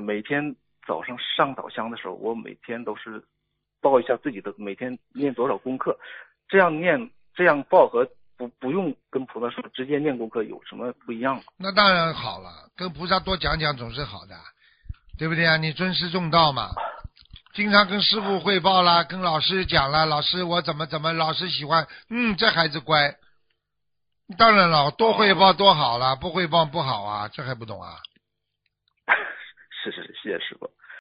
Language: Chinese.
每天早上上早香的时候，我每天都是报一下自己的每天念多少功课，这样报和不用跟菩萨说直接念功课有什么不一样吗？ 那当然好了，跟菩萨多讲讲总是好的，对不对啊？你尊师重道嘛，经常跟师父汇报啦，跟老师讲啦，老师我怎么，老师喜欢，这孩子乖。当然了，多汇报多好了，不汇报不好啊，这还不懂啊？ 是，谢谢师傅。